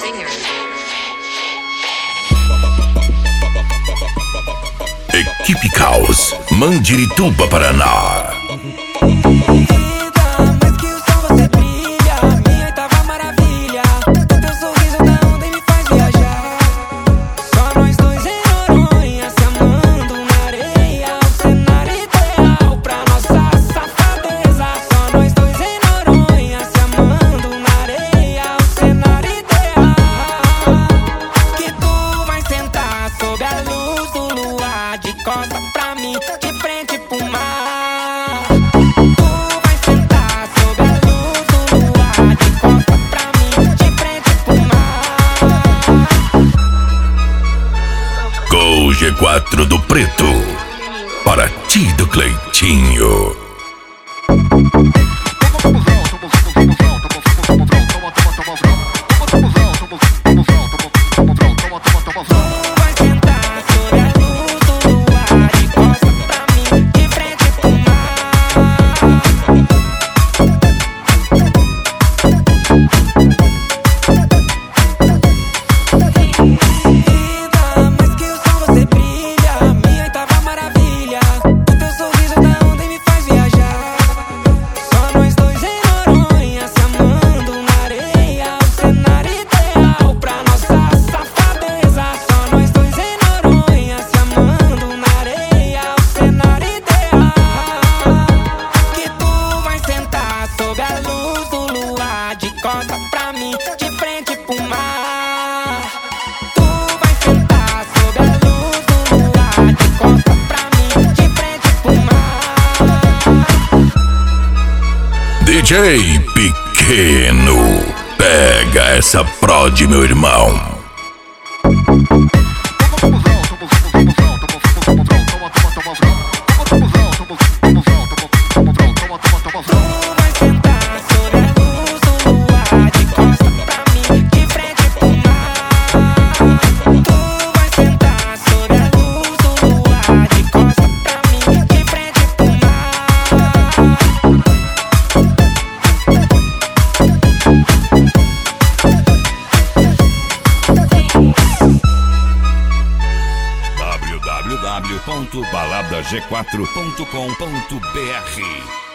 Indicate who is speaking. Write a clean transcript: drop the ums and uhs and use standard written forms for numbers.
Speaker 1: Equipe Caos, Mandirituba, Paraná.
Speaker 2: Costa pra mim, de frente pro mar. Tu vai sentar sob a luz do luar. De costa pra mim, de frente pro mar.
Speaker 1: Gol G4 do Preto, para ti do Cleitinho. Costa pra mim, de frente pro mar. Tu vai sentar sob a luz do luar. De costa pra mim, de frente pro mar. DJ Pequeno, pega essa prod, meu irmão.
Speaker 3: www.balabrag4.com.br